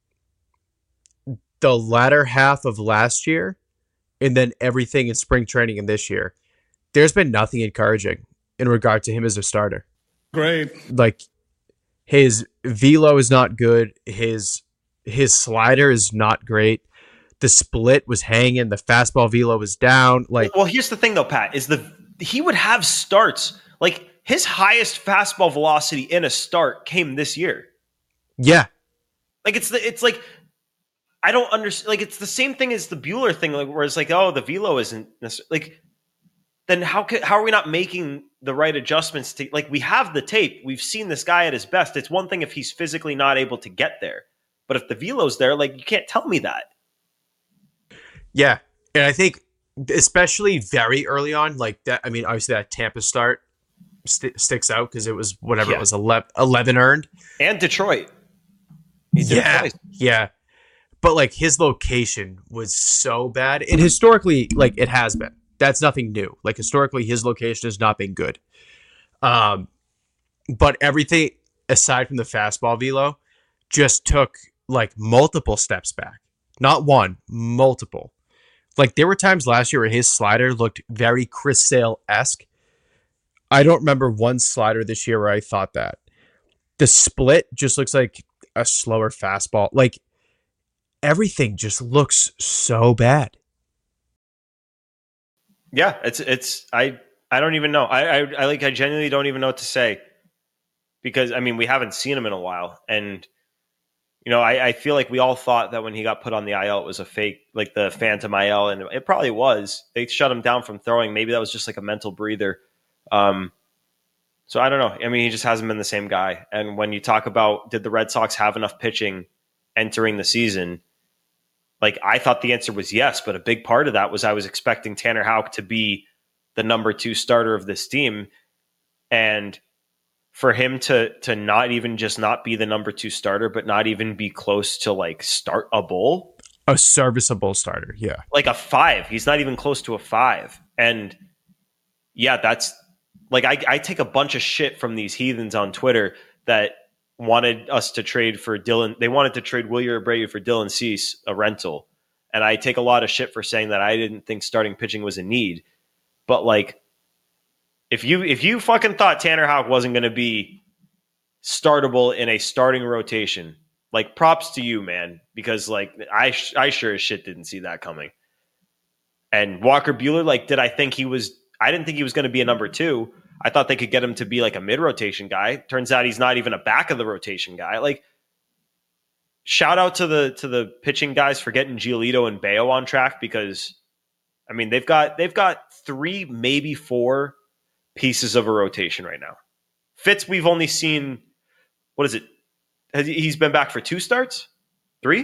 the latter half of last year, and then everything in spring training and this year, there's been nothing encouraging in regard to him as a starter. Great. Like, his velo is not good. His slider is not great. The split was hanging. The fastball velo was down. Like, well, here's the thing though, Pat, is he would have starts. Like, his highest fastball velocity in a start came this year. Yeah. Like, it's like, I don't understand. Like, it's the same thing as the Buehler thing, like, where it's like, oh, the velo isn't necessarily like. Then how are we not making the right adjustments to, like, we have the tape. We've seen this guy at his best. It's one thing if he's physically not able to get there, but if the velo's there, like, you can't tell me that. Yeah, and I think especially very early on, like that. I mean, obviously that Tampa start sticks out because it was whatever it was 11 earned, and Detroit. Yeah. But like, his location was so bad, and historically, like, it has been. That's nothing new. Like, historically, his location has not been good. But everything aside from the fastball velo just took like multiple steps back. Not one, multiple. Like, there were times last year where his slider looked very Chris Sale-esque. I don't remember one slider this year where I thought that. The split just looks like a slower fastball. Like, everything just looks so bad. Yeah, I don't even know. I genuinely don't even know what to say, because I mean, we haven't seen him in a while, and I feel like we all thought that when he got put on the IL, it was a fake, like the phantom IL, and it probably was. They shut him down from throwing. Maybe that was just like a mental breather. So I don't know. I mean, he just hasn't been the same guy. And when you talk about, did the Red Sox have enough pitching entering the season? Like, I thought the answer was yes, but a big part of that was I was expecting Tanner Houck to be the number 2 starter of this team. And for him to not even just not be the number 2 starter, but not even be close to like start a bowl. A serviceable starter, yeah. Like a 5. He's not even close to a 5. And yeah, that's like I take a bunch of shit from these heathens on Twitter that wanted us to trade for Dylan. They wanted to trade Wilyer Abreu for Dylan Cease, a rental. And I take a lot of shit for saying that I didn't think starting pitching was a need. But like, if you fucking thought Tanner Houck wasn't going to be startable in a starting rotation, like, props to you, man, because like I sure as shit didn't see that coming. And Walker Buehler, like, I didn't think he was going to be a number 2. I thought they could get him to be like a mid-rotation guy. Turns out he's not even a back of the rotation guy. Like, shout out to the pitching guys for getting Giolito and Bayo on track, because I mean they've got 3, maybe 4 pieces of a rotation right now. Fitz, we've only seen, what is it? He's been back for 2 starts? 3?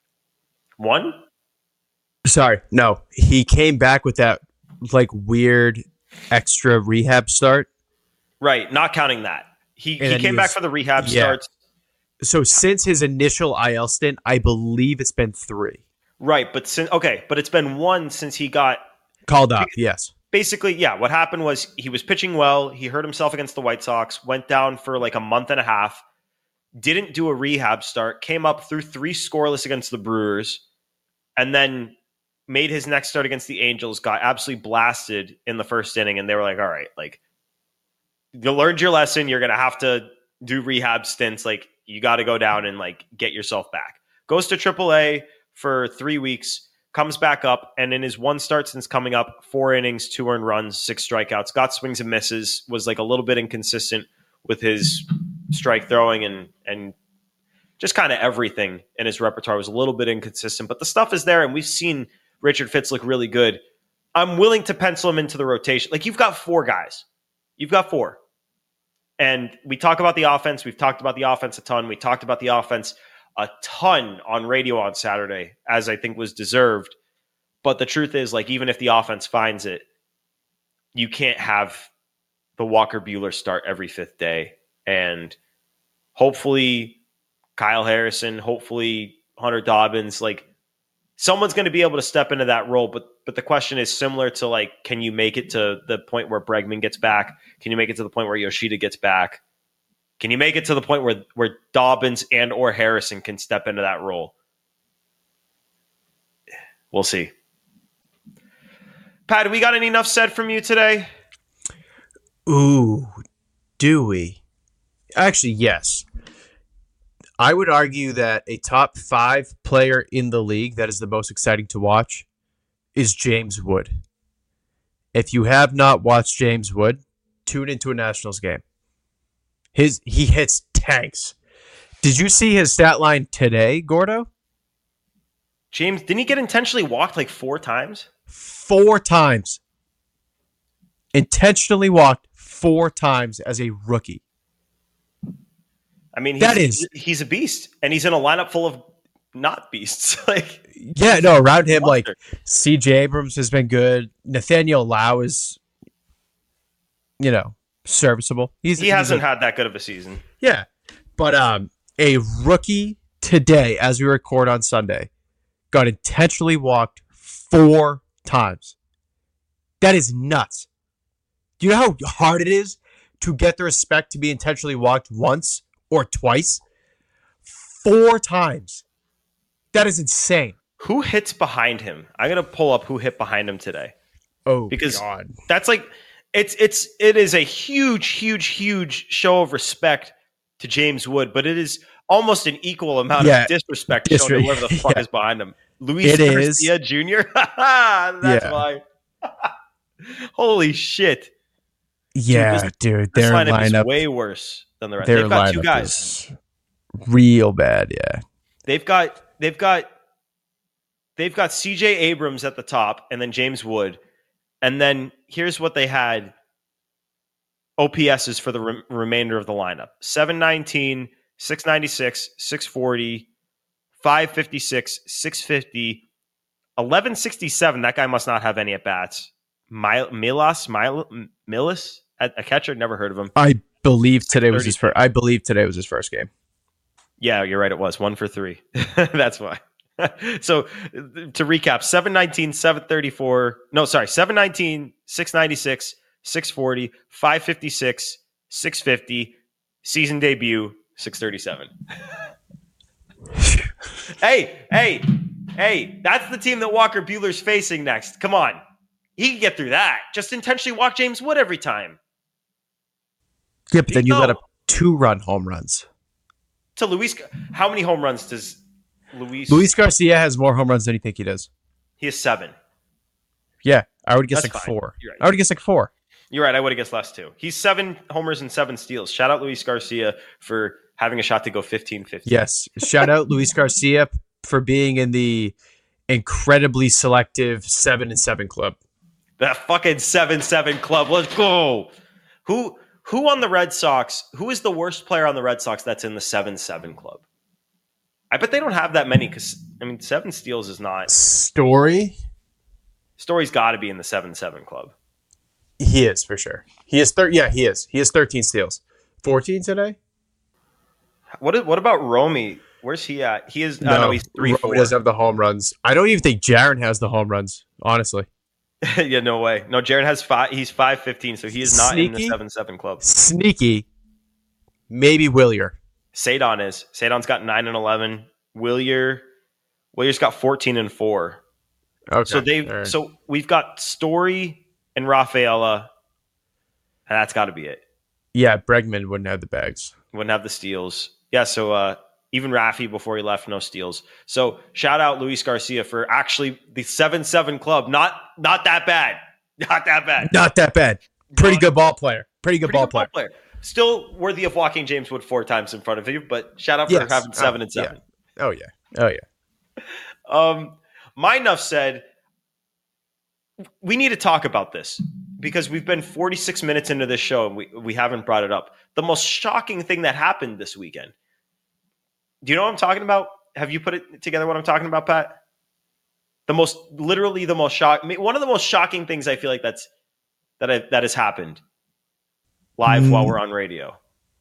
1? Sorry, no. He came back with that like weird extra rehab start. Right, not counting that. He came back for the rehab starts. So since his initial IL stint, I believe it's been 3. Right, but it's been 1 since he got called up, yes. Basically, yeah, what happened was he was pitching well. He hurt himself against the White Sox, went down for like a month and a half, didn't do a rehab start, came up through 3 scoreless against the Brewers, and then made his next start against the Angels, got absolutely blasted in the first inning, and they were like, all right, like, you learned your lesson. You're going to have to do rehab stints. Like, you got to go down and like get yourself back. Goes to AAA for 3 weeks, comes back up, and in his 1 start since coming up, 4 innings, 2 earned runs, 6 strikeouts, got swings and misses, was like a little bit inconsistent with his strike throwing and just kind of everything in his repertoire was a little bit inconsistent, but the stuff is there, and we've seen Richard Fitz look really good. I'm willing to pencil him into the rotation. Like, you've got 4 guys. You've got 4. And we talk about the offense. We've talked about the offense a ton. We talked about the offense a ton on radio on Saturday, as I think was deserved. But the truth is, like, even if the offense finds it, you can't have the Walker Buehler start every 5th day. And hopefully Kyle Harrison, hopefully Hunter Dobbins, like, someone's going to be able to step into that role. But the question is similar to, like, can you make it to the point where Bregman gets back? Can you make it to the point where Yoshida gets back? Can you make it to the point where Dobbins and or Harrison can step into that role? We'll see. Pat, we got any enough said from you today? Ooh, do we? Actually, yes. I would argue that a top 5 player in the league that is the most exciting to watch is James Wood. If you have not watched James Wood, tune into a Nationals game. He hits tanks. Did you see his stat line today, Gordo? James, didn't he get intentionally walked like 4 times? 4 times. Intentionally walked 4 times as a rookie. I mean, he's a beast, and he's in a lineup full of not beasts. Like, yeah, no, around him, like, C.J. Abrams has been good. Nathaniel Lau is, serviceable. He hasn't had that good of a season. Yeah, but a rookie today, as we record on Sunday, got intentionally walked 4 times. That is nuts. Do you know how hard it is to get the respect to be intentionally walked once or twice? 4 times. That is insane. Who hits behind him? I'm gonna pull up who hit behind him today. Oh, because God. That's like it is a huge show of respect to James Wood, but it is almost an equal amount of disrespect shown to whoever the fuck is behind him. Luis Garcia Jr. That's why. Holy shit. Yeah, dude. Their lineup is way worse than the rest. They've got 2 guys. Real bad, yeah. They've got C.J. Abrams at the top, and then James Wood, and then here's what they had. OPSs for the remainder of the lineup: 719, 696, 640, 556, 650, 1167. That guy must not have any at bats. Milas at a catcher. Never heard of him. I believe today was his first. I believe today was his first game. Yeah, you're right. It was 1 for 3. That's why. So to recap, 719, 734. No, sorry, 719, 696, 640, 556, 650. Season debut, 637. Hey, that's the team that Walker Buehler's facing next. Come on. He can get through that. Just intentionally walk James Wood every time. Yeah, but then you let up 2-run home runs. To Luis, how many home runs does Luis? Luis Garcia has more home runs than you think he does. He has 7. Yeah, I would guess That's like fine. 4. You're right. I would guess like 4. You're right. I would have guessed less too. He's 7 homers and 7 steals. Shout out Luis Garcia for having a shot to go 15-15. Yes. Shout out Luis Garcia for being in the incredibly selective 7-7 club. That fucking 7-7 club. Let's go. Who on the Red Sox? Who is the worst player on the Red Sox that's in the 7-7 club? I bet they don't have that many because 7 steals is not. Story's got to be in the 7-7 club. He is for sure. He is he is. He has 13 steals. 14 today? What about Romy? Where's he at? He is no, he's 3-4. Romy doesn't have the home runs. I don't even think Jaron has the home runs, honestly. Yeah, no way. No, Jaron has 5. He's 5-15, so he is not in the 7-7 club. Sneaky. Maybe Willier. Sadon is. Sadon's got 9 and 11. Willier's got 14 and 4. Okay. So we've got Story and Rafaela, and that's got to be it. Yeah, Bregman wouldn't have the bags. Wouldn't have the steals. Yeah, so even Rafi before he left, no steals. So shout out Luis Garcia for actually the 7-7 club. Not that bad. Not that bad. Not that bad. Pretty good ball player. Pretty good ball player. Still worthy of walking James Wood 4 times in front of you, but shout out for having 7-7. Yeah. Oh yeah. My enough said, we need to talk about this because we've been 46 minutes into this show and we haven't brought it up. The most shocking thing that happened this weekend. Do you know what I'm talking about? Have you put it together what I'm talking about, Pat? One of the most shocking things I feel like that has happened live while we're on radio.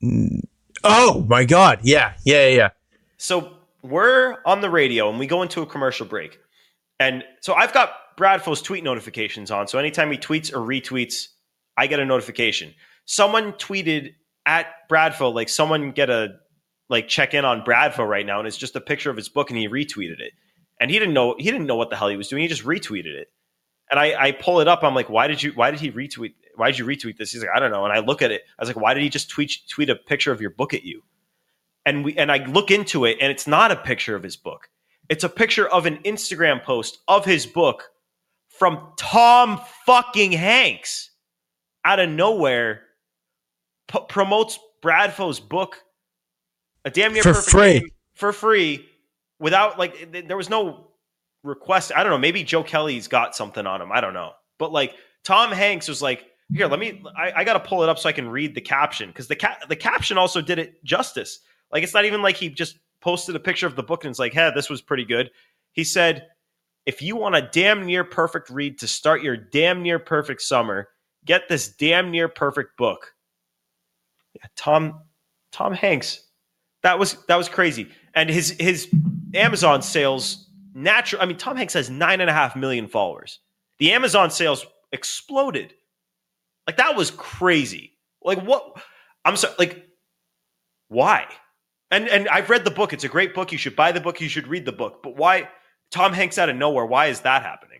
Oh my God. Yeah. So we're on the radio and we go into a commercial break. And so I've got Bradfo's tweet notifications on. So anytime he tweets or retweets, I get a notification. Someone tweeted at Bradfo, like someone get a check in on Bradfo right now, and it's just a picture of his book, and he retweeted it. And he didn't know what the hell he was doing. He just retweeted it. And I pull it up. I'm like, why did you retweet this? He's like, I don't know. And I look at it. I was like, why did he just tweet a picture of your book at you? And I look into it, and it's not a picture of his book. It's a picture of an Instagram post of his book from Tom fucking Hanks out of nowhere. Promotes Bradfo's book, A Damn Near Perfect Game, for free without there was no request. I don't know. Maybe Joe Kelly's got something on him. I don't know. But Tom Hanks was like, here, I got to pull it up so I can read the caption because the caption also did it justice. It's not even like he just posted a picture of the book and it's like, hey, this was pretty good. He said, if you want a damn near perfect read to start your damn near perfect summer, get this damn near perfect book. Yeah, Tom Hanks. That was crazy. And his Amazon sales Tom Hanks has 9.5 million followers. The Amazon sales exploded. That was crazy. What? I'm sorry. Why? And I've read the book. It's a great book. You should buy the book. You should read the book. But why Tom Hanks out of nowhere? Why is that happening?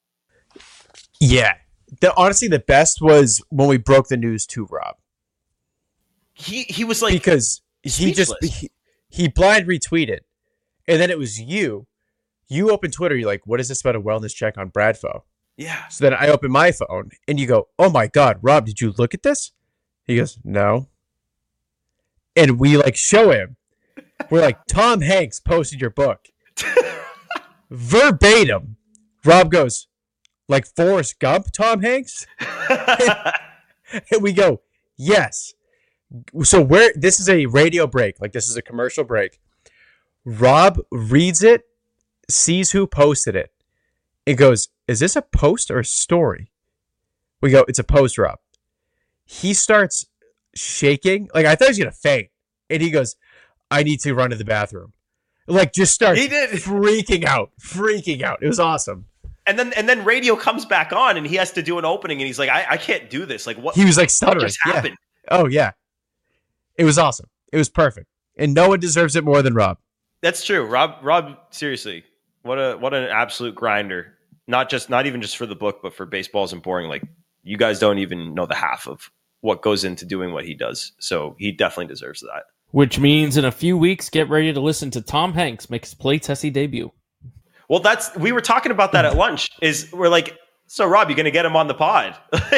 Yeah. Honestly, the best was when we broke the news to Rob. He was like, because speechless. he blind retweeted, and then it was you. You open Twitter. You're like, what is this about a wellness check on Bradfo? Yeah. So then I open my phone, and you go, oh my God, Rob, did you look at this? He goes, no. And we show him. We're like, Tom Hanks posted your book. Verbatim. Rob goes, like Forrest Gump, Tom Hanks? And we go, yes. So this is a radio break. This is a commercial break. Rob reads it, sees who posted it, and goes, is this a post or a story? We go, it's a post, Rob. He starts shaking. I thought he was going to faint. And he goes, I need to run to the bathroom. Like, just starts He did. freaking out. It was awesome. And then radio comes back on, and he has to do an opening, and he's like, I can't do this. Like, what? He was like What stuttering. just happened? Yeah. Oh, yeah. It was awesome. It was perfect. And no one deserves it more than Rob. That's true. Rob, seriously, what an absolute grinder. Not even just for the book, but for Baseball Isn't Boring. Like, you guys don't even know the half of what goes into doing what he does. So he definitely deserves that. Which means in a few weeks, get ready to listen to Tom Hanks make his Play Tessie debut. Well, we were talking about that at lunch. We're like, so Rob, you going to get him on the pod?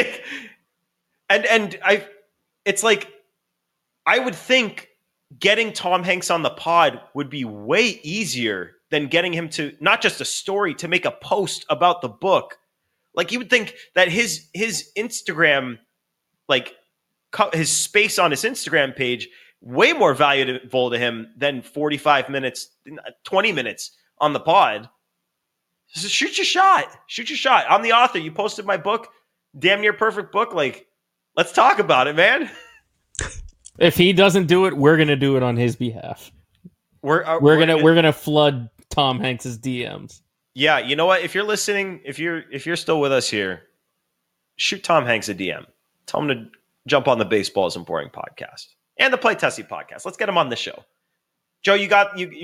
It's like, I would think getting Tom Hanks on the pod would be way easier than getting him to not just a story, to make a post about the book. Like, you would think that his Instagram, like his space on his Instagram page, way more valuable to him than 45 minutes, 20 minutes on the pod. So shoot your shot. I'm the author. You posted my book, damn near perfect book. Like, let's talk about it, man. If he doesn't do it, we're gonna do it on his behalf. We're gonna flood Tom Hanks's DMs. Yeah, you know what? If you're listening, if you're still with us here, shoot Tom Hanks a DM. Tell him to jump on the Baseball Isn't Boring podcast and the Play Tessie podcast. Let's get him on the show. Joe, you got the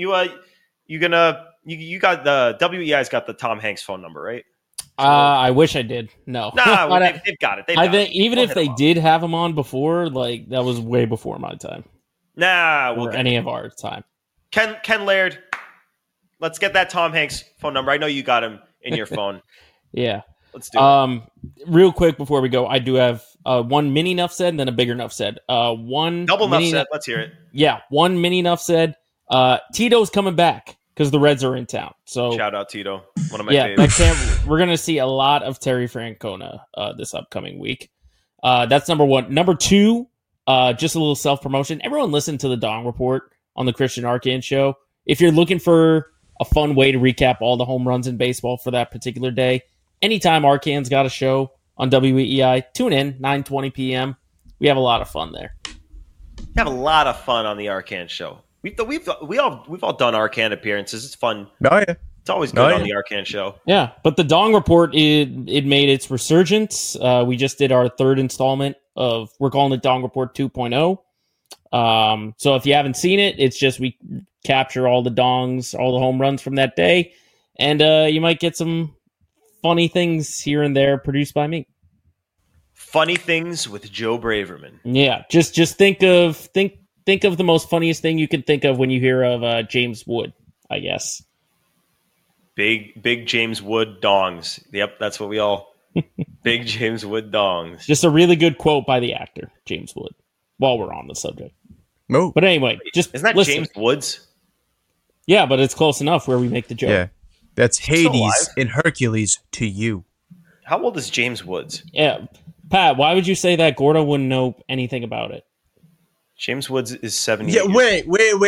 WEI's got the Tom Hanks phone number, right? I wish I did. No, they've got it. I think even if they did have him on before, like, that was way before my time. Or any of our time. Ken Laird, let's get that Tom Hanks phone number. I know you got him in your phone. Yeah, let's do it. Real quick before we go, I do have one mini Nuff Said and then a bigger Nuff Said. One double Nuff Said. Let's hear it. Yeah, one mini Nuff Said. Tito's coming back because the Reds are in town. So shout out Tito, one of my favorites. We're gonna see a lot of Terry Francona this upcoming week. That's number one. Number two, just a little self promotion. Everyone listen to the Dong Report on the Christian Arcand show. If you're looking for a fun way to recap all the home runs in baseball for that particular day, anytime Arcand's got a show on WEEI, tune in 9:20 p.m. We have a lot of fun there. We have a lot of fun on the Arcand show. We've all done Arcand appearances. It's fun. Oh yeah, it's always good on the Arcand show. Yeah, but the Dong Report it made its resurgence. We just did our third installment of, we're calling it Dong Report 2.0. So if you haven't seen it, it's just we capture all the dongs, all the home runs from that day, and you might get some funny things here and there produced by me. Funny things with Joe Braverman. Yeah, just think of the most funniest thing you can think of when you hear of James Wood, I guess. Big James Wood dongs. Yep, that's what we all... Big James Wood dongs. Just a really good quote by the actor, James Wood, while we're on the subject. No. But anyway, just isn't that listen. James Woods? Yeah, but it's close enough where we make the joke. Yeah, that's Hades in Hercules to you. How old is James Woods? Yeah. Pat, why would you say that? Gordo wouldn't know anything about it. James Woods is 70. Yeah, wait.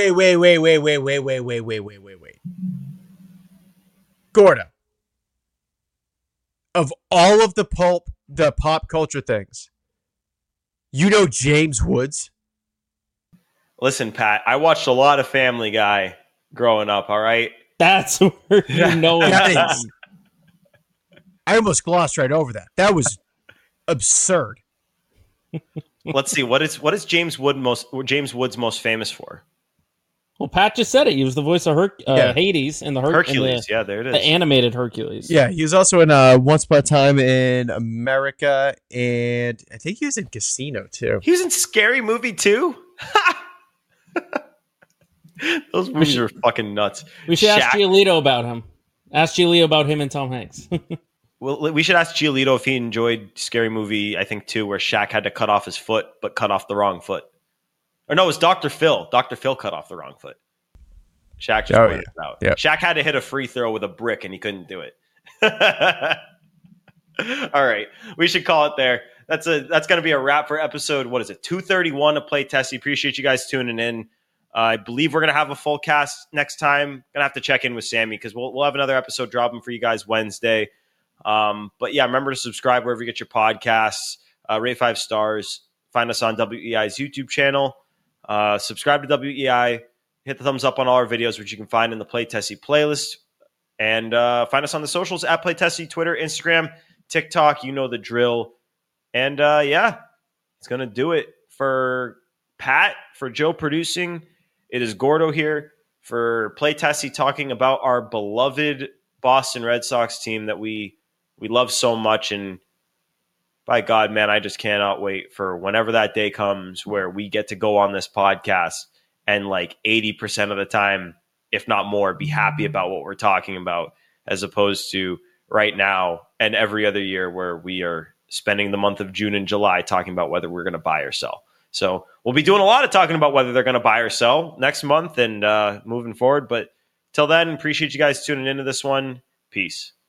Gordo. Of all of the pop culture things, you know James Woods? Listen, Pat, I watched a lot of Family Guy growing up, all right? That's where you know it. I almost glossed right over that. That was absurd. Let's see. What is James Woods most famous for? Well, Pat just said it. He was the voice of Hades in the Hercules. Yeah, there it is. The animated Hercules. Yeah, he was also in Once Upon a Time in America, and I think he was in Casino too. He was in Scary Movie too. Those movies are fucking nuts. We should ask Giolito about him. Ask Giolito about him and Tom Hanks. Well, we should ask Giolito if he enjoyed Scary Movie, I think, 2, where Shaq had to cut off his foot, but cut off the wrong foot. Or no, it was Dr. Phil. Dr. Phil cut off the wrong foot. Shaq just pointed it out. Yep. Shaq had to hit a free throw with a brick, and he couldn't do it. All right. We should call it there. That's going to be a wrap for episode, 231 of Play Tessie. Appreciate you guys tuning in. I believe we're going to have a full cast next time. Going to have to check in with Sammy because we'll have another episode dropping for you guys Wednesday. But yeah, remember to subscribe wherever you get your podcasts. Rate 5 stars. Find us on WEI's YouTube channel. Subscribe to WEI. hit the thumbs up on all our videos, which you can find in the Play Tessie playlist. And find us on the socials at Play Tessie, Twitter, Instagram, TikTok. You know the drill. And it's going to do it for Pat, for Joe producing. It is Gordo here for Play Tessie, talking about our beloved Boston Red Sox team that we love so much. And by God, man, I just cannot wait for whenever that day comes where we get to go on this podcast and like 80% of the time, if not more, be happy about what we're talking about, as opposed to right now and every other year where we are spending the month of June and July talking about whether we're going to buy or sell. So we'll be doing a lot of talking about whether they're going to buy or sell next month and moving forward. But till then, appreciate you guys tuning into this one. Peace.